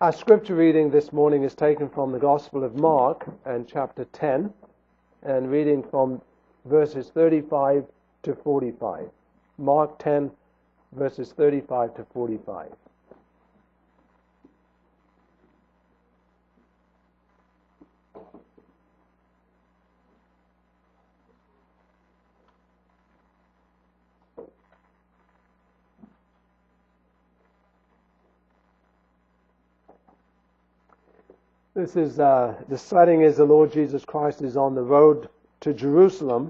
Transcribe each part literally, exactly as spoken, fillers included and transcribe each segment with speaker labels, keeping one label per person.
Speaker 1: Our scripture reading this morning is taken from the Gospel of Mark and chapter ten, and reading from verses thirty-five to forty-five. Mark ten, verses thirty-five to forty-five. This is, uh, the setting is the Lord Jesus Christ is on the road to Jerusalem,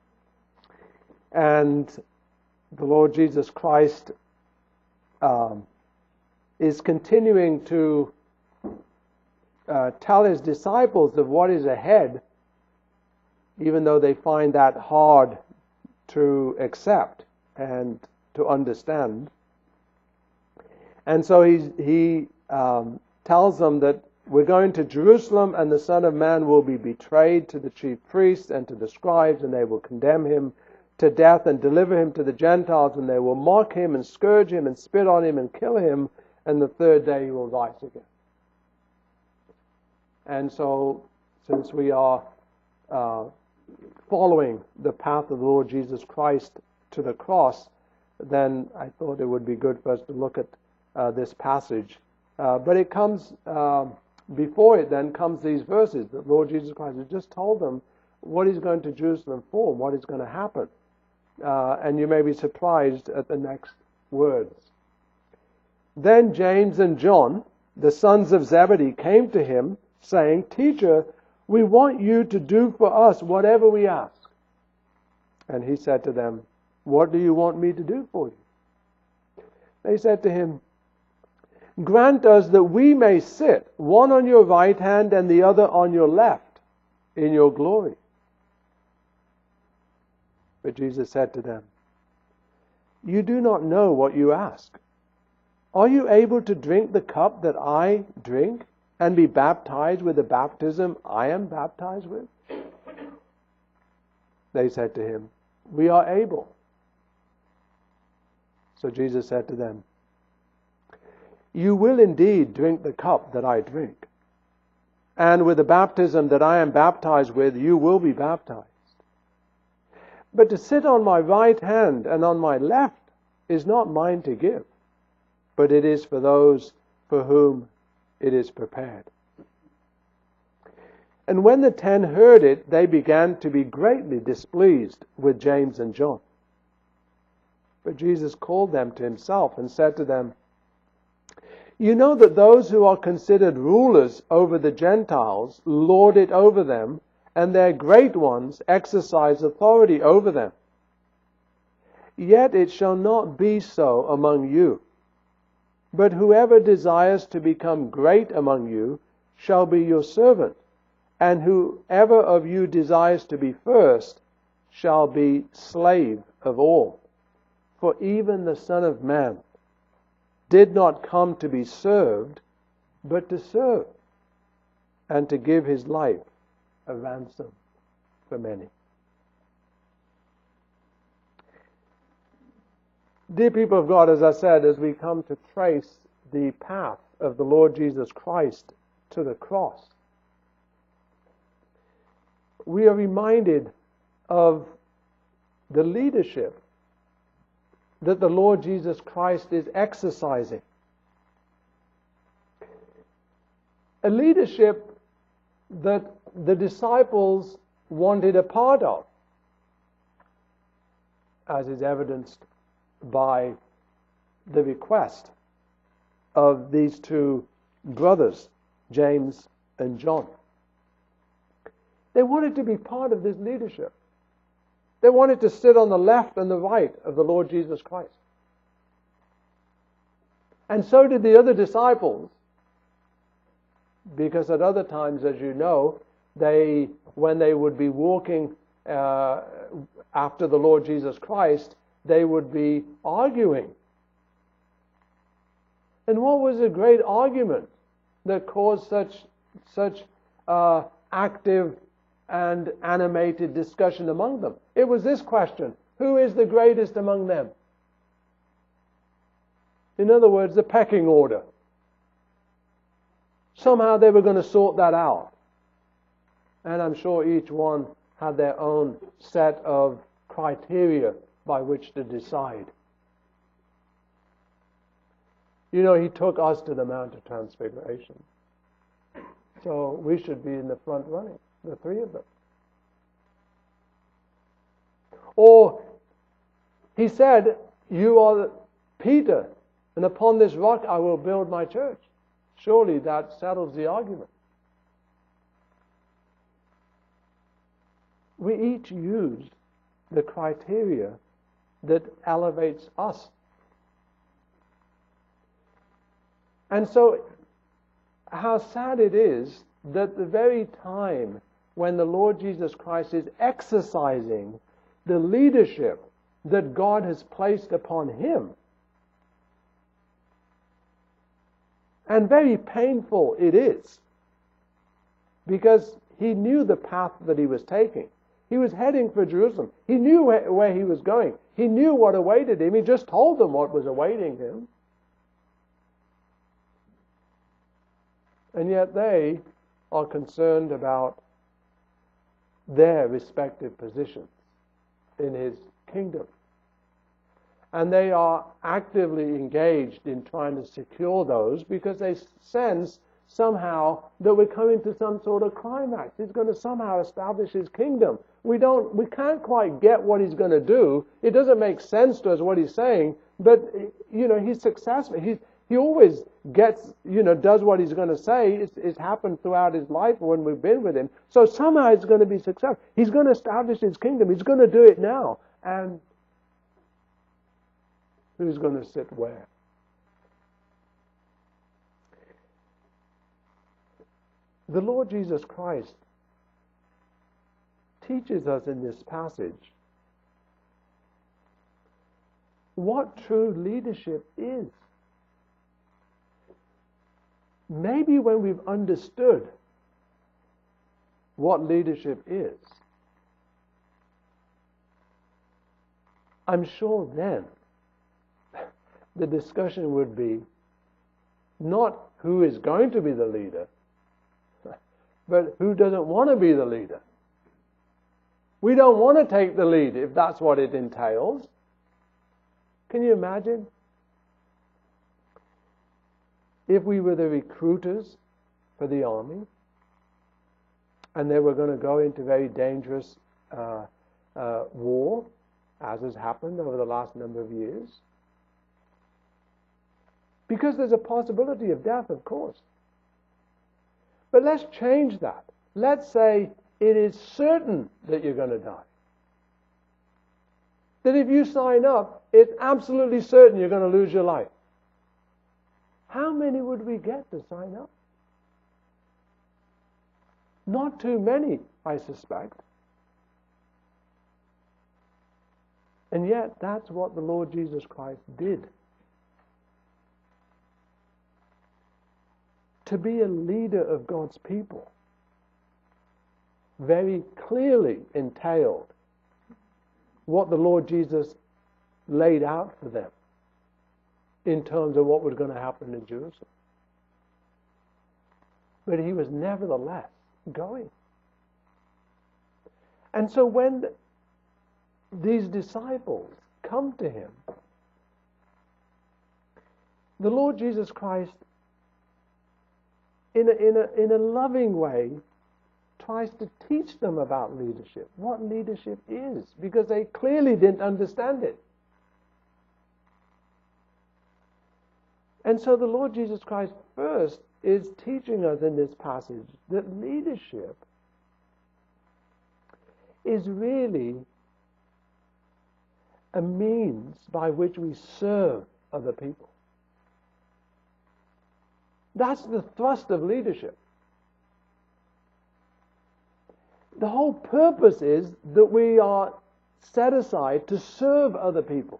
Speaker 1: and the Lord Jesus Christ um, is continuing to uh, tell his disciples of what is ahead, even though they find that hard to accept and to understand. And so he's, he um, tells them that we're going to Jerusalem, and the Son of Man will be betrayed to the chief priests and to the scribes, and they will condemn him to death and deliver him to the Gentiles, and they will mock him and scourge him and spit on him and kill him, and the third day he will rise again. And so, since we are uh, following the path of the Lord Jesus Christ to the cross, then I thought it would be good for us to look at uh, this passage. Uh, but it comes... Uh, Before it then comes these verses that Lord Jesus Christ has just told them what he's going to Jerusalem for, what is going to happen. Uh, and you may be surprised at the next words. Then James and John, the sons of Zebedee, came to him, saying, "Teacher, we want you to do for us whatever we ask." And he said to them, "What do you want me to do for you?" They said to him, "Grant us that we may sit, one on your right hand and the other on your left, in your glory." But Jesus said to them, "You do not know what you ask. Are you able to drink the cup that I drink, and be baptized with the baptism I am baptized with?" They said to him, "We are able." So Jesus said to them, "You will indeed drink the cup that I drink, and with the baptism that I am baptized with, you will be baptized. But to sit on my right hand and on my left is not mine to give, but it is for those for whom it is prepared." And when the ten heard it, they began to be greatly displeased with James and John. But Jesus called them to himself and said to them, "You know that those who are considered rulers over the Gentiles lord it over them, and their great ones exercise authority over them. Yet it shall not be so among you. But whoever desires to become great among you shall be your servant, and whoever of you desires to be first shall be slave of all. For even the Son of Man did not come to be served, but to serve, and to give his life a ransom for many." Dear people of God, as I said, as we come to trace the path of the Lord Jesus Christ to the cross, we are reminded of the leadership that the Lord Jesus Christ is exercising. A leadership that the disciples wanted a part of, as is evidenced by the request of these two brothers, James and John. They wanted to be part of this leadership. They wanted to sit on the left and the right of the Lord Jesus Christ. And so did the other disciples, because at other times, as you know, they, when they would be walking uh, after the Lord Jesus Christ, they would be arguing. And what was the great argument that caused such, such uh, active and animated discussion among them? It was this question: who is the greatest among them? In other words, the pecking order. Somehow they were going to sort that out. And I'm sure each one had their own set of criteria by which to decide. You know, he took us to the Mount of Transfiguration. So we should be in the front running, the three of them. Or he said, you are Peter, and upon this rock I will build my church. Surely that settles the argument. We each use the criteria that elevates us. And so, how sad it is that the very time when the Lord Jesus Christ is exercising the leadership that God has placed upon him, and very painful it is, because he knew the path that he was taking. He was heading for Jerusalem. He knew where, where he was going. He knew what awaited him. He just told them what was awaiting him. And yet they are concerned about their respective positions in his kingdom. And they are actively engaged in trying to secure those because they sense somehow that we're coming to some sort of climax. He's going to somehow establish his kingdom. We don't, we can't quite get what he's going to do. It doesn't make sense to us what he's saying, but, you know, he's successful. He's, he always gets, you know, does what he's going to say. It's, it's happened throughout his life when we've been with him. So somehow it's going to be successful. He's going to establish his kingdom. He's going to do it now. And who's going to sit where? The Lord Jesus Christ teaches us in this passage what true leadership is. Maybe when we've understood what leadership is, I'm sure then the discussion would be not who is going to be the leader, but who doesn't want to be the leader. We don't want to take the lead if that's what it entails. Can you imagine? If we were the recruiters for the army and they were going to go into very dangerous uh, uh, war, as has happened over the last number of years, because there's a possibility of death, of course. But let's change that. Let's say it is certain that you're going to die. That if you sign up, it's absolutely certain you're going to lose your life. How many would we get to sign up? Not too many, I suspect. And yet, that's what the Lord Jesus Christ did. To be a leader of God's people very clearly entailed what the Lord Jesus laid out for them in terms of what was going to happen in Jerusalem. But he was nevertheless going. And so when these disciples come to him, the Lord Jesus Christ, in a, in a, in a loving way, tries to teach them about leadership, what leadership is, because they clearly didn't understand it. And so the Lord Jesus Christ first is teaching us in this passage that leadership is really a means by which we serve other people. That's the thrust of leadership. The whole purpose is that we are set aside to serve other people.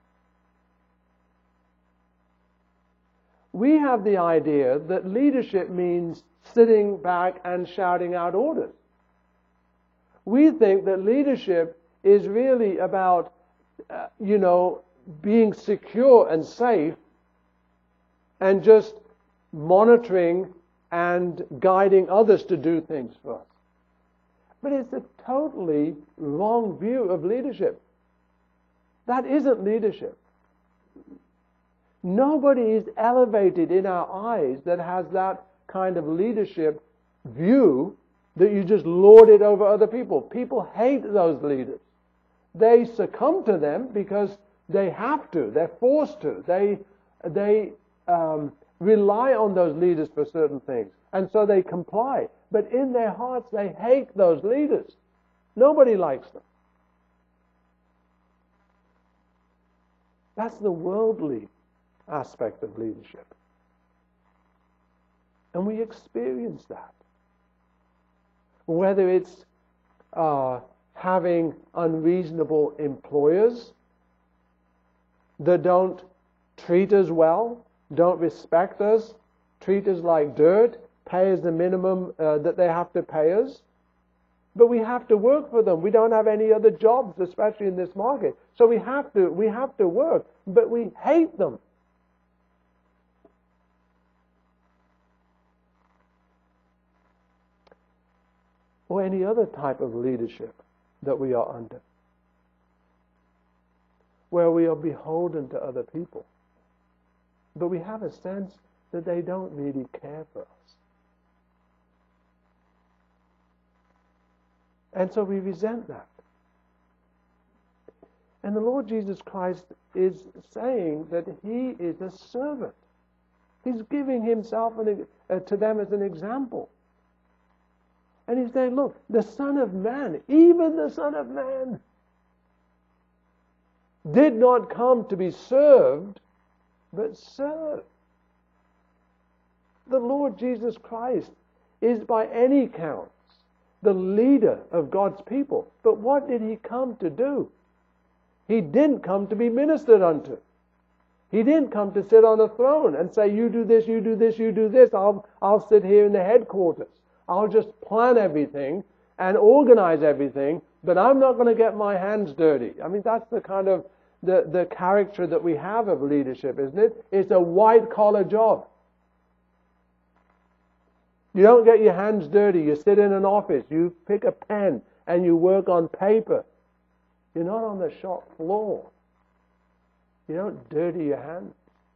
Speaker 1: We have the idea that leadership means sitting back and shouting out orders. We think that leadership is really about, uh, you know, being secure and safe and just monitoring and guiding others to do things for us. But it's a totally wrong view of leadership. That isn't leadership. Nobody is elevated in our eyes that has that kind of leadership view that you just lord it over other people. People hate those leaders. They succumb to them because they have to. They're forced to. They, they um, rely on those leaders for certain things. And so they comply. But in their hearts, they hate those leaders. Nobody likes them. That's the worldly aspect of leadership. And we experience that. Whether it's uh, having unreasonable employers that don't treat us well, don't respect us, treat us like dirt, pay us the minimum uh, that they have to pay us. But we have to work for them. We don't have any other jobs, especially in this market. So we have to, we have to work, but we hate them. Or any other type of leadership that we are under, where we are beholden to other people, but we have a sense that they don't really care for us. And so we resent that. And the Lord Jesus Christ is saying that He is a servant. He's giving Himself an, uh, to them as an example. And He's saying, look, the Son of Man, even the Son of Man, did not come to be served, but serve. The Lord Jesus Christ is by any count the leader of God's people. But what did He come to do? He didn't come to be ministered unto. He didn't come to sit on a throne and say, you do this, you do this, you do this. I'll, I'll sit here in the headquarters. I'll just plan everything and organize everything, but I'm not going to get my hands dirty. I mean, that's the kind of the, the character that we have of leadership, isn't it? It's a white-collar job. You don't get your hands dirty. You sit in an office, you pick a pen, and you work on paper. You're not on the shop floor. You don't dirty your hands.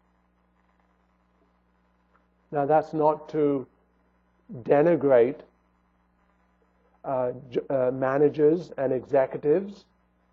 Speaker 1: Now, that's not to denigrate uh, uh, managers and executives,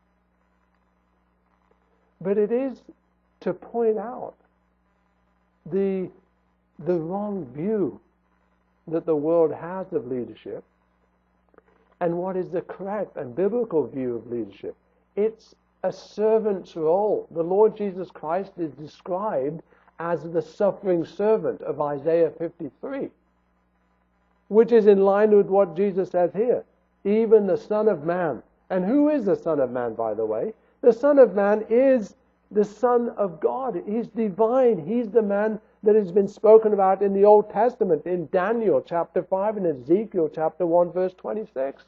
Speaker 1: but it is to point out the, the wrong view that the world has of leadership and what is the correct and biblical view of leadership. It's a servant's role. The Lord Jesus Christ is described as the suffering servant of Isaiah fifty-three, which is in line with what Jesus says here. Even the Son of Man. And who is the Son of Man, by the way? The Son of Man is the Son of God. He's divine. He's the man that has been spoken about in the Old Testament, in Daniel chapter five and Ezekiel chapter one verse twenty-six.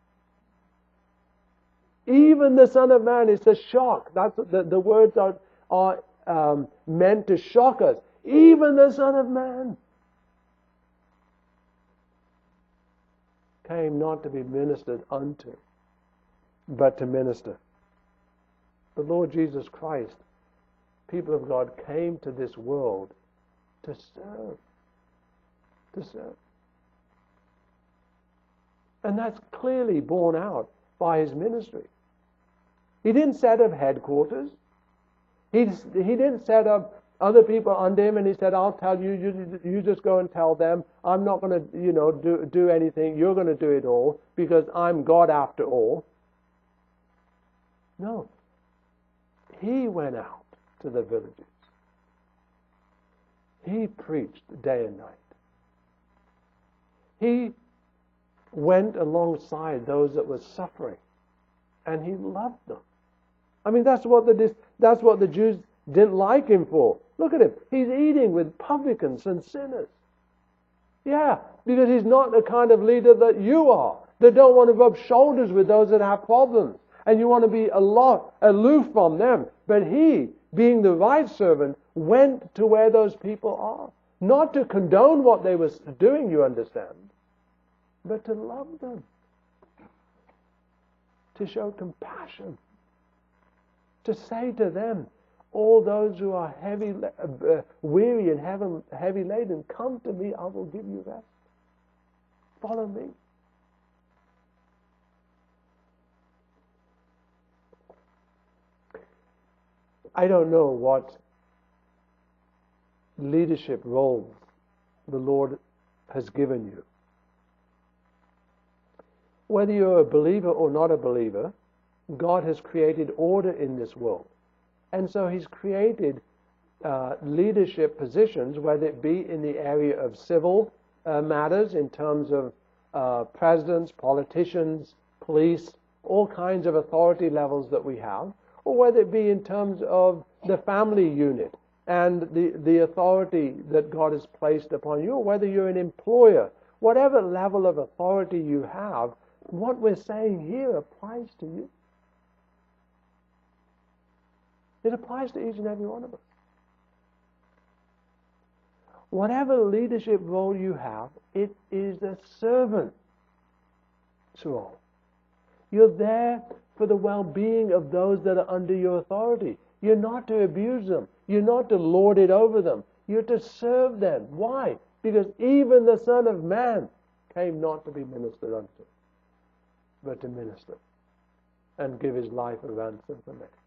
Speaker 1: Even the Son of Man is a shock. That's the, the words are, are um, meant to shock us. Even the Son of Man came not to be ministered unto, but to minister. The Lord Jesus Christ, people of God, came to this world to serve. To serve. And that's clearly borne out by His ministry. He didn't set up headquarters. He, he didn't set up other people under Him and He said, I'll tell you, you, you just go and tell them. I'm not going to, you know, do, do anything. You're going to do it all because I'm God after all. No. He went out to the villages. He preached day and night. He went alongside those that were suffering, and He loved them. I mean, that's what the that's what the Jews didn't like Him for. Look at Him. He's eating with publicans and sinners. Yeah, because He's not the kind of leader that you are. They don't want to rub shoulders with those that have problems. And you want to be a lot aloof from them. But He, being the right servant, went to where those people are. Not to condone what they were doing, you understand, but to love them, to show compassion, to say to them, all those who are heavy, uh, weary and heavy, heavy laden, come to me, I will give you rest. Follow me. I don't know what leadership roles the Lord has given you. Whether you're a believer or not a believer, God has created order in this world. And so He's created uh, leadership positions, whether it be in the area of civil uh, matters, in terms of uh, presidents, politicians, police, all kinds of authority levels that we have, or whether it be in terms of the family unit and the, the authority that God has placed upon you, or whether you're an employer, whatever level of authority you have, what we're saying here applies to you. It applies to each and every one of us. Whatever leadership role you have, it is a servant's role. You're there for the well-being of those that are under your authority. You're not to abuse them. You're not to lord it over them. You're to serve them. Why? Because even the Son of Man came not to be ministered unto, but to minister and give His life a ransom for many.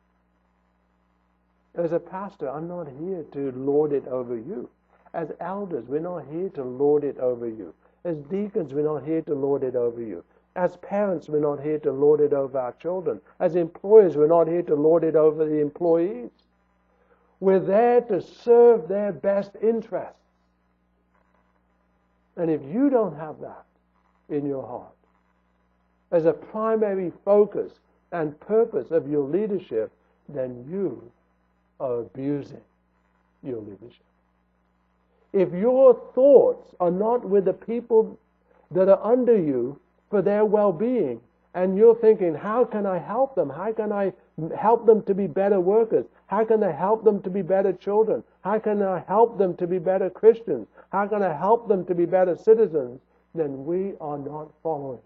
Speaker 1: As a pastor, I'm not here to lord it over you. As elders, we're not here to lord it over you. As deacons, we're not here to lord it over you. As parents, we're not here to lord it over our children. As employers, we're not here to lord it over the employees. We're there to serve their best interests. And if you don't have that in your heart as a primary focus and purpose of your leadership, then you are abusing your leadership. If your thoughts are not with the people that are under you for their well-being, and you're thinking, how can I help them? How can I help them to be better workers? How can I help them to be better children? How can I help them to be better Christians? How can I help them to be better citizens? Then we are not following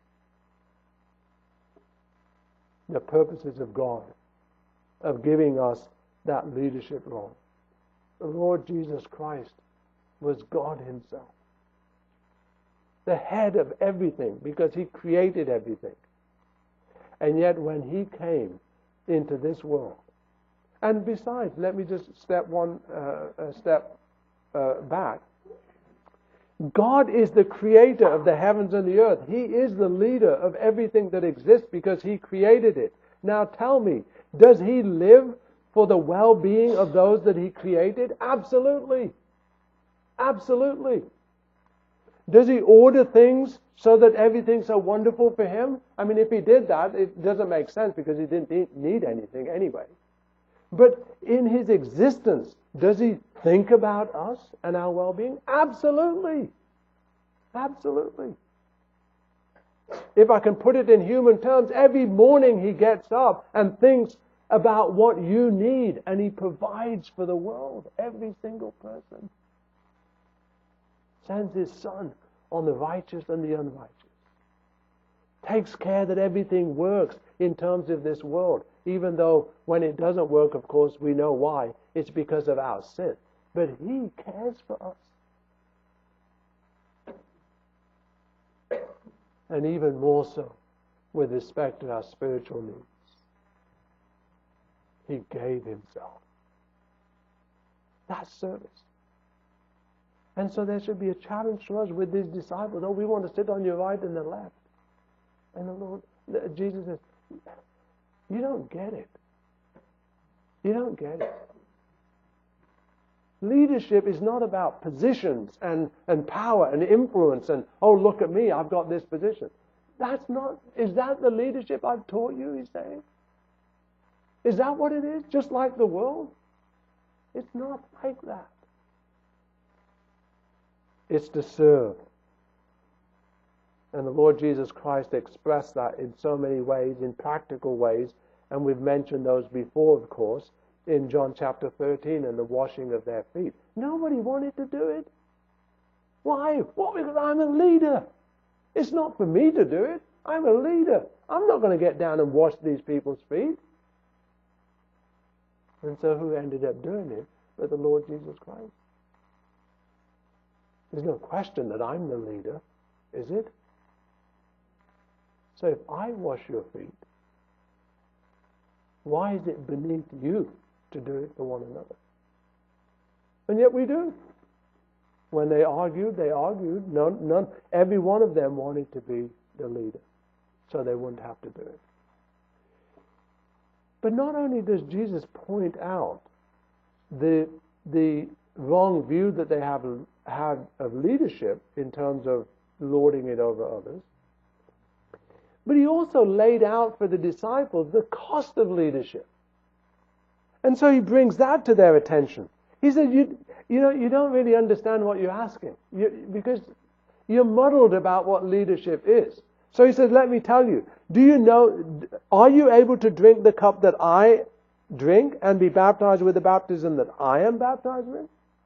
Speaker 1: the purposes of God, of giving us that leadership role. The Lord Jesus Christ was God Himself, the head of everything, because He created everything. And yet when He came into this world, and besides, let me just step one uh, a step uh, back. God is the creator of the heavens and the earth. He is the leader of everything that exists because He created it. Now tell me, does He live for the well-being of those that He created? Absolutely. Absolutely. Does He order things so that everything's so wonderful for Him? I mean, if He did that, it doesn't make sense because He didn't need anything anyway. But in His existence, does He think about us and our well-being? Absolutely. Absolutely. If I can put it in human terms, every morning He gets up and thinks about what you need, and He provides for the world, every single person. Sends His Son on the righteous and the unrighteous. Takes care that everything works in terms of this world, even though when it doesn't work, of course, we know why. It's because of our sin. But He cares for us. And even more so with respect to our spiritual needs. He gave Himself. That's service. And so there should be a challenge to us with these disciples. Oh, we want to sit on your right and the left. And the Lord, Jesus says, you don't get it. You don't get it. Leadership is not about positions and, and power and influence and, oh, look at me, I've got this position. That's not, is that the leadership I've taught you, He's saying? Is that what it is? Just like the world? It's not like that. It's to serve. And the Lord Jesus Christ expressed that in so many ways, in practical ways, and we've mentioned those before, of course. in John chapter thirteen and the washing of their feet. Nobody wanted to do it. Why? Well, because I'm a leader. It's not for me to do it. I'm a leader. I'm not going to get down and wash these people's feet. And so who ended up doing it but the Lord Jesus Christ? There's no question that I'm the leader, is it? So if I wash your feet, why is it beneath you to do it for one another? And yet we do. When they argued, they argued. None, none, every one of them wanted to be the leader, so they wouldn't have to do it. But not only does Jesus point out the the wrong view that they have had of leadership in terms of lording it over others, but he also laid out for the disciples the cost of leadership. And so he brings that to their attention. He said, you, you know, you don't really understand what you're asking you, because you're muddled about what leadership is. So he said, let me tell you, do you know, are you able to drink the cup that I drink and be baptized with the baptism that I am baptized with?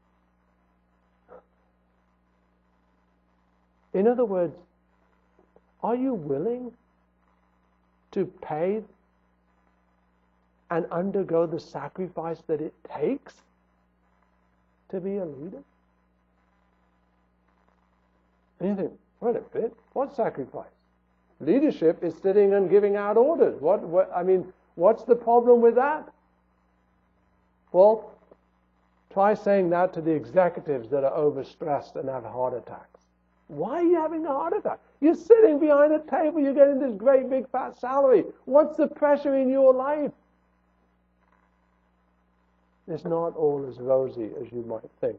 Speaker 1: In other words, are you willing to pay and undergo the sacrifice that it takes to be a leader? And you think, wait a minute, what sacrifice? Leadership is sitting and giving out orders. What, what, I mean, what's the problem with that? Well, try saying that to the executives that are overstressed and have heart attacks. Why are you having a heart attack? You're sitting behind a table, you're getting this great big fat salary. What's the pressure in your life? It's not all as rosy as you might think.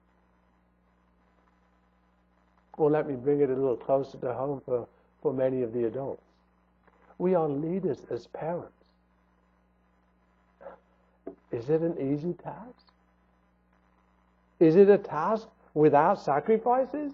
Speaker 1: Well, let me bring it a little closer to home for, for many of the adults. We are leaders as parents. Is it an easy task? Is it a task without sacrifices?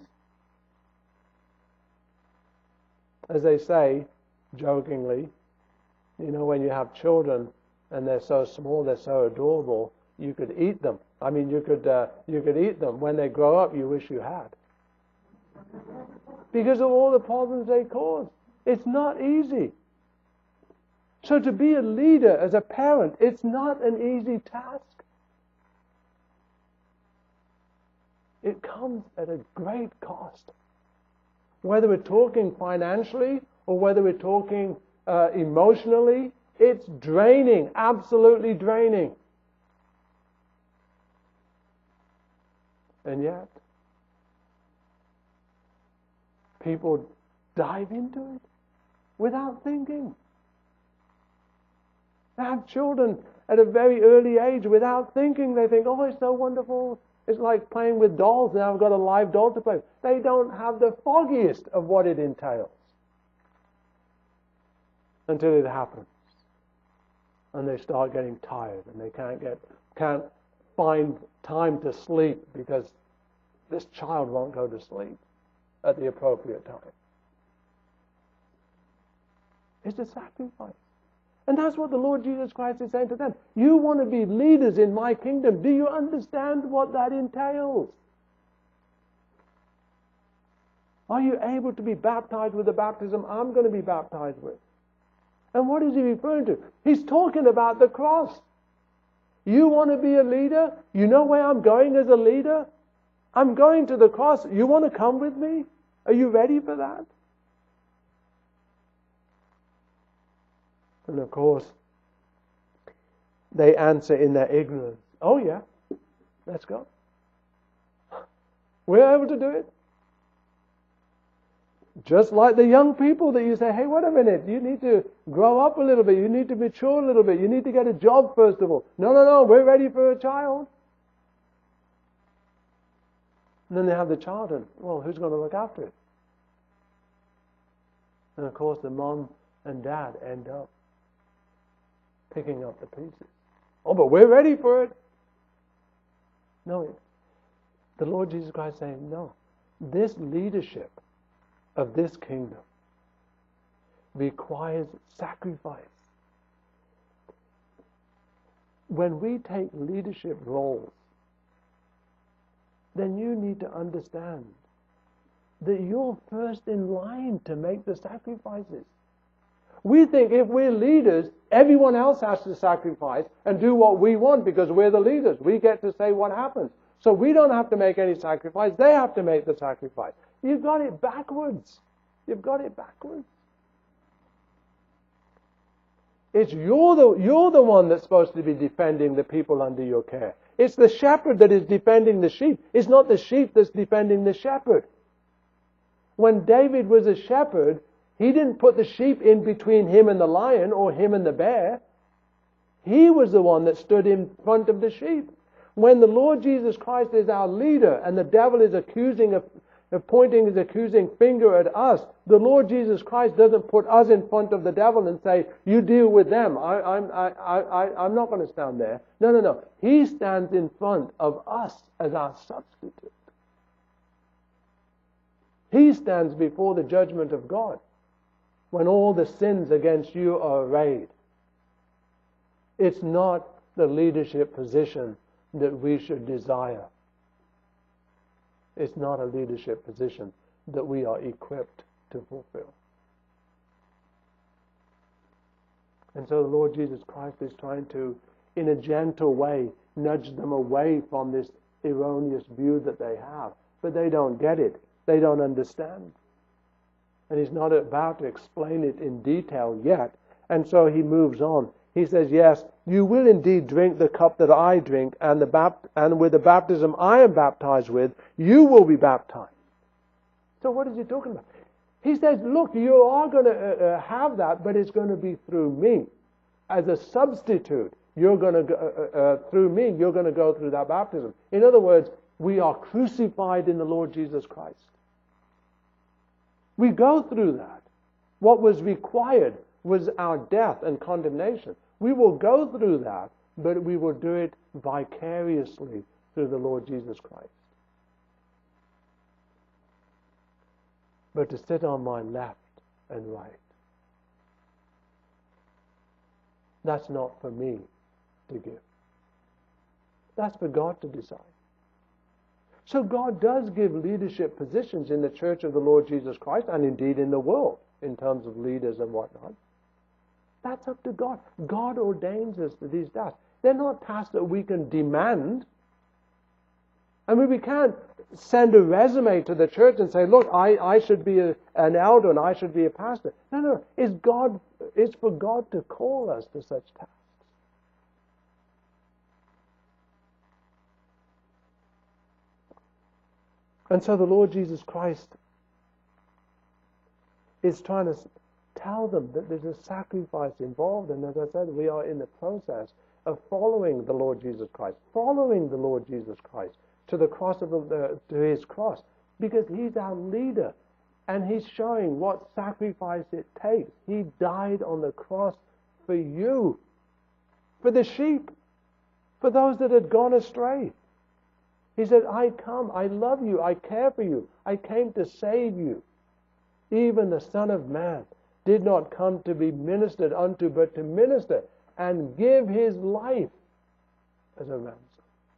Speaker 1: As they say, jokingly, you know, when you have children and they're so small, they're so adorable, you could eat them. I mean, you could uh, you could eat them. When they grow up, you wish you had. Because of all the problems they cause. It's not easy. So to be a leader as a parent, it's not an easy task. It comes at a great cost. Whether we're talking financially or whether we're talking uh, emotionally, it's draining, absolutely draining. And yet, people dive into it without thinking. They have children at a very early age without thinking. They think, oh, it's so wonderful. It's like playing with dolls. Now I've got a live doll to play with. They don't have the foggiest of what it entails until it happens. And they start getting tired and they can't get can't find time to sleep because this child won't go to sleep at the appropriate time. It's a sacrifice. And that's what the Lord Jesus Christ is saying to them. You want to be leaders in my kingdom. Do you understand what that entails? Are you able to be baptized with the baptism I'm going to be baptized with? And what is he referring to? He's talking about the cross. You want to be a leader? You know where I'm going as a leader? I'm going to the cross. You want to come with me? Are you ready for that? And of course, they answer in their ignorance. Oh yeah, let's go. We're able to do it. Just like the young people that you say, hey, wait a minute, you need to grow up a little bit, you need to mature a little bit, you need to get a job first of all. No, no, no, we're ready for a child. And then they have the child and, well, who's going to look after it? And of course the mom and dad end up picking up the pieces. Oh, but we're ready for it. No, the Lord Jesus Christ is saying, no, this leadership of this kingdom requires sacrifice. when we take leadership roles, then you need to understand that you're first in line to make the sacrifices. We think if we're leaders, everyone else has to sacrifice and do what we want because we're the leaders. We get to say what happens. So we don't have to make any sacrifice. They have to make the sacrifice. You've got it backwards. You've got it backwards. It's you're the, you're the one that's supposed to be defending the people under your care. It's the shepherd that is defending the sheep. It's not the sheep that's defending the shepherd. When David was a shepherd, he didn't put the sheep in between him and the lion or him and the bear. He was the one that stood in front of the sheep. When the Lord Jesus Christ is our leader and the devil is accusing, of, of pointing his accusing finger at us, the Lord Jesus Christ doesn't put us in front of the devil and say, you deal with them. I, I'm, I, I, I'm not going to stand there. No, no, no. He stands in front of us as our substitute. He stands before the judgment of God when all the sins against you are arrayed. It's not the leadership position that we should desire. It's not a leadership position that we are equipped to fulfill. And so the Lord Jesus Christ is trying to, in a gentle way, nudge them away from this erroneous view that they have. But they don't get it. They don't understand. And he's not about to explain it in detail yet. And so he moves on. He says, yes, you will indeed drink the cup that I drink, and the bapt- and with the baptism I am baptized with, you will be baptized. So what is he talking about? He says, look, you are going to uh, uh, have that, but it's going to be through me. As a substitute, you're going to go, uh, uh, through me, you're going to go through that baptism. In other words, we are crucified in the Lord Jesus Christ. We go through that. What was required was our death and condemnation. We will go through that, but we will do it vicariously through the Lord Jesus Christ. But to sit on my left and right, that's not for me to give. That's for God to decide. So God does give leadership positions in the church of the Lord Jesus Christ, and indeed in the world, in terms of leaders and whatnot. That's up to God. God ordains us to these tasks. They're not tasks that we can demand. I mean, we can't send a resume to the church and say, look, I, I should be a, an elder and I should be a pastor. No, no, it's God, it's for God to call us to such tasks. And so the Lord Jesus Christ is trying to tell them that there's a sacrifice involved. And as I said, we are in the process of following the Lord Jesus Christ, following the Lord Jesus Christ to the cross of the, to his cross, because he's our leader. And he's showing what sacrifice it takes. He died on the cross for you, for the sheep, for those that had gone astray. He said, I come, I love you, I care for you, I came to save you. Even the Son of Man did not come to be ministered unto, but to minister and give his life as a ransom.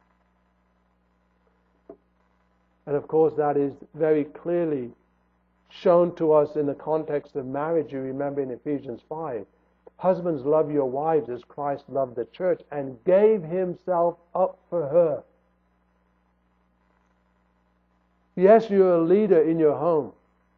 Speaker 1: And of course that is very clearly shown to us in the context of marriage. You remember in Ephesians five, husbands, love your wives as Christ loved the church and gave himself up for her. Yes, you're a leader in your home,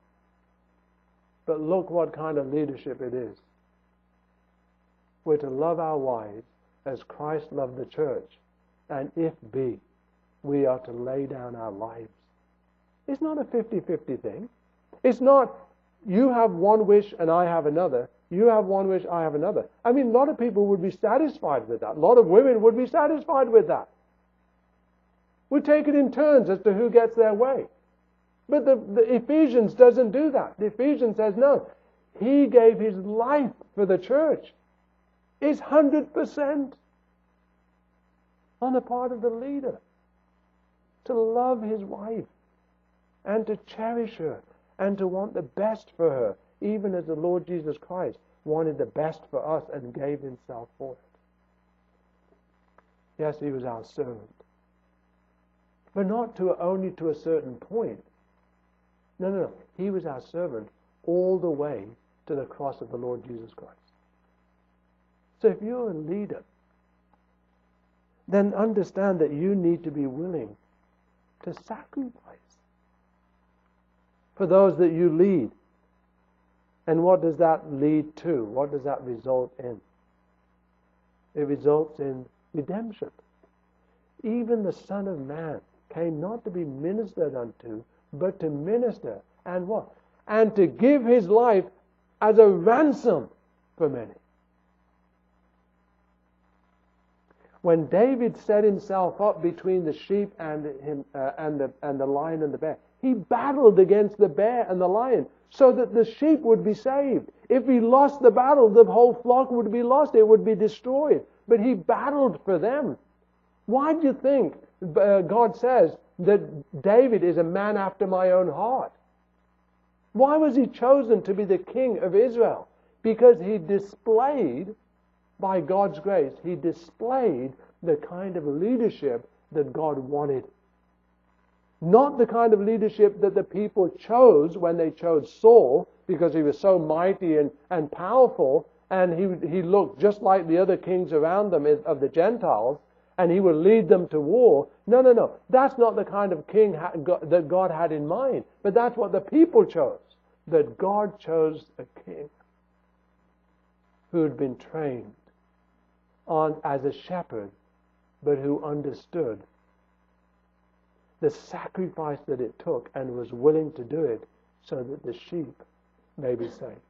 Speaker 1: but look what kind of leadership it is. We're to love our wives as Christ loved the church, and if be, we are to lay down our lives. It's not a fifty-fifty thing. It's not, you have one wish and I have another. You have one wish, I have another. I mean, a lot of people would be satisfied with that. A lot of women would be satisfied with that. We take it in turns as to who gets their way. But the, the Ephesians doesn't do that. The Ephesians says, no, he gave his life for the church. It's one hundred percent on the part of the leader to love his wife and to cherish her and to want the best for her, even as the Lord Jesus Christ wanted the best for us and gave himself for it. Yes, he was our servant. But not to only to a certain point. No, no, no. He was our servant all the way to the cross of the Lord Jesus Christ. So if you're a leader, then understand that you need to be willing to sacrifice for those that you lead. And what does that lead to? What does that result in? It results in redemption. Even the Son of Man came not to be ministered unto, but to minister. And what? And to give his life as a ransom for many. When David set himself up between the sheep and him uh, and the and the lion and the bear, he battled against the bear and the lion so that the sheep would be saved. If he lost the battle, the whole flock would be lost. It would be destroyed. But he battled for them. Why do you think uh, God says that David is a man after my own heart? Why was he chosen to be the king of Israel? Because he displayed, by God's grace, he displayed the kind of leadership that God wanted. Not the kind of leadership that the people chose when they chose Saul, because he was so mighty and, and powerful, and he, he looked just like the other kings around them of the Gentiles, and he would lead them to war. No, no, no. That's not the kind of king that God had in mind. But that's what the people chose. That God chose a king who had been trained on as a shepherd, but who understood the sacrifice that it took and was willing to do it so that the sheep may be saved.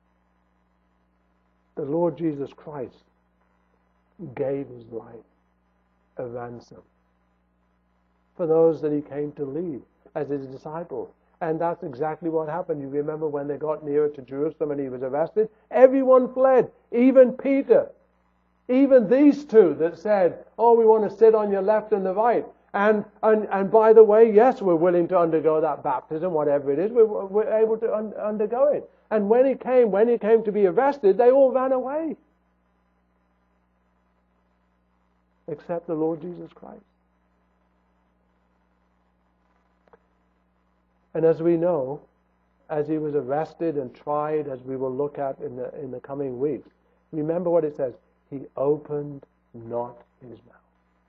Speaker 1: The Lord Jesus Christ gave his life a ransom for those that he came to lead as his disciples. And that's exactly what happened. You remember when they got nearer to Jerusalem and he was arrested? Everyone fled, even Peter. Even these two that said, oh, we want to sit on your left and the right. And, and, and by the way, yes, we're willing to undergo that baptism, whatever it is, we're, we're able to un- undergo it. And when he came, when he came to be arrested, they all ran away. Except the Lord Jesus Christ. And as we know, as he was arrested and tried, as we will look at in the, in the coming weeks, remember what it says, he opened not his mouth.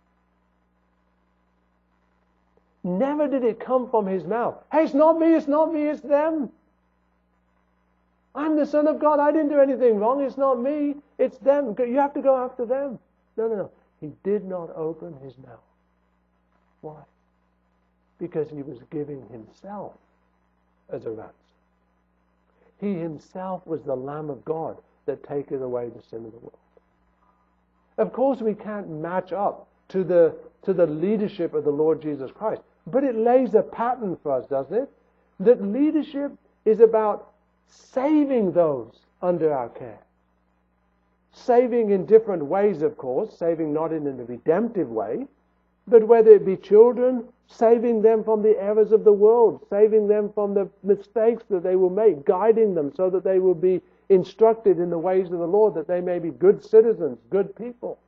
Speaker 1: Never did it come from his mouth. Hey, it's not me, it's not me, it's them. I'm the Son of God, I didn't do anything wrong, it's not me, it's them. You have to go after them. No, no, no. He did not open his mouth. Why? Because he was giving himself as a ransom. He himself was the Lamb of God that taketh away the sin of the world. Of course, we can't match up to the to the leadership of the Lord Jesus Christ, but it lays a pattern for us, doesn't it? That leadership is about saving those under our care. Saving in different ways, of course, saving not in a redemptive way, but whether it be children, saving them from the errors of the world, saving them from the mistakes that they will make, guiding them so that they will be instructed in the ways of the Lord, that they may be good citizens, good people.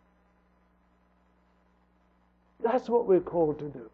Speaker 1: That's what we're called to do.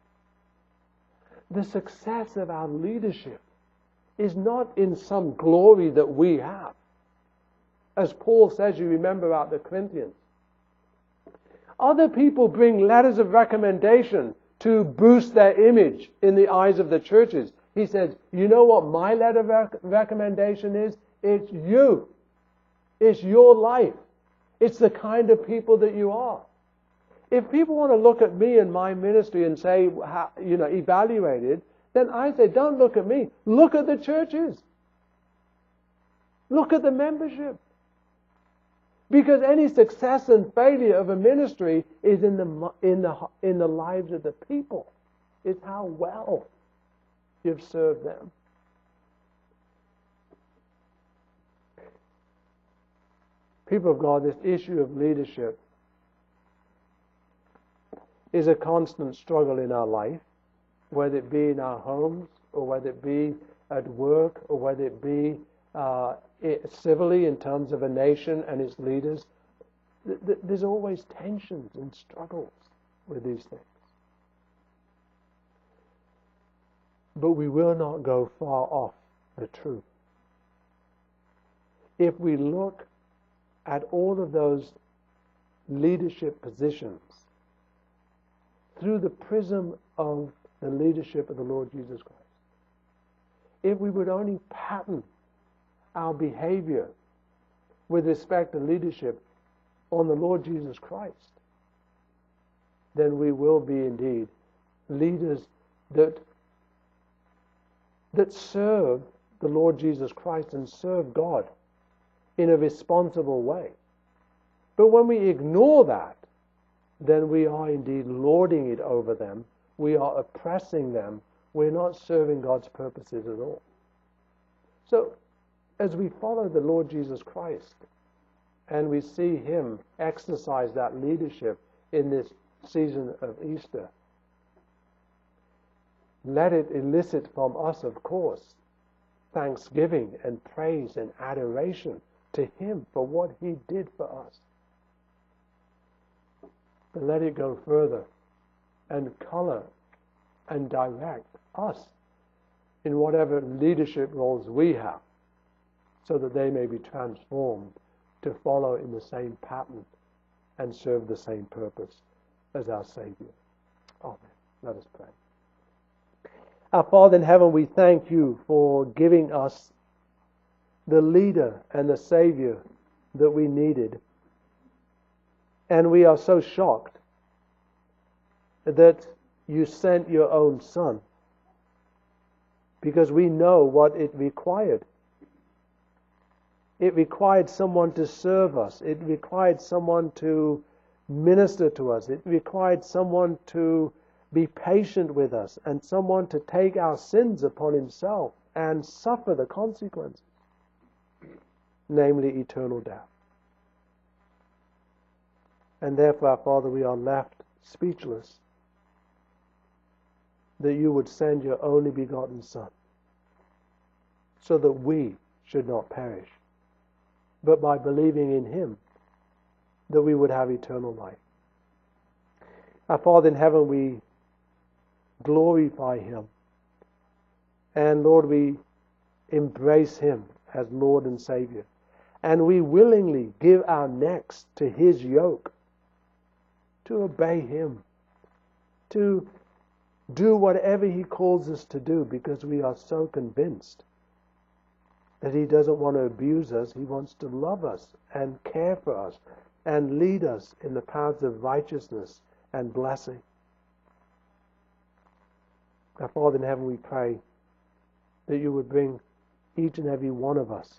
Speaker 1: The success of our leadership is not in some glory that we have. As Paul says, you remember about the Corinthians. Other people bring letters of recommendation to boost their image in the eyes of the churches. He says, you know what my letter of rec- recommendation is? It's you. It's your life. It's the kind of people that you are. If people want to look at me and my ministry and say, how, you know, evaluate it, then I say, don't look at me. Look at the churches. Look at the membership. Because any success and failure of a ministry is in the in the in the lives of the people. It's how well you've served them. People of God, this issue of leadership is a constant struggle in our life, whether it be in our homes, or whether it be at work, or whether it be uh, it, civilly in terms of a nation and its leaders. th- th- there's always tensions and struggles with these things. But we will not go far off the truth. If we look at all of those leadership positions through the prism of the leadership of the Lord Jesus Christ, if we would only pattern our behavior with respect to leadership on the Lord Jesus Christ, then we will be indeed leaders that that serve the Lord Jesus Christ and serve God in a responsible way. But when we ignore that, then we are indeed lording it over them. We are oppressing them. We're not serving God's purposes at all. So, as we follow the Lord Jesus Christ and we see Him exercise that leadership in this season of Easter, let it elicit from us, of course, thanksgiving and praise and adoration to Him for what He did for us. But let it go further and color and direct us in whatever leadership roles we have, so that they may be transformed to follow in the same pattern and serve the same purpose as our Savior. Amen. Let us pray. Our Father in heaven, we thank You for giving us the leader and the Savior that we needed. And we are so shocked that You sent Your own Son, because we know what it required. It required someone to serve us. It required someone to minister to us. It required someone to be patient with us, and someone to take our sins upon Himself and suffer the consequences, namely eternal death. And therefore, our Father, we are left speechless that You would send Your only begotten Son, so that we should not perish, but by believing in Him, that we would have eternal life. Our Father in heaven, we glorify Him. And Lord, we embrace Him as Lord and Savior. And we willingly give our necks to His yoke, to obey Him, to do whatever He calls us to do, because we are so convinced that He doesn't want to abuse us. He wants to love us and care for us and lead us in the paths of righteousness and blessing. Our Father in heaven, we pray that You would bring each and every one of us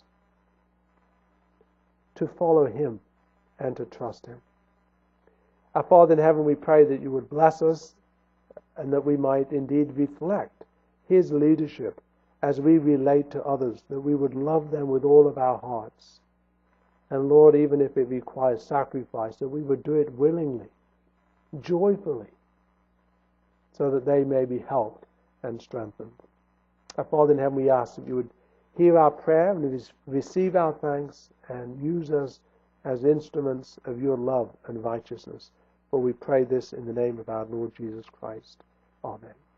Speaker 1: to follow Him and to trust Him. Our Father in heaven, we pray that You would bless us and that we might indeed reflect His leadership as we relate to others, that we would love them with all of our hearts. And Lord, even if it requires sacrifice, that we would do it willingly, joyfully, so that they may be helped and strengthened. Our Father in heaven, we ask that You would hear our prayer and receive our thanks and use us as instruments of Your love and righteousness. For we pray this in the name of our Lord Jesus Christ. Amen.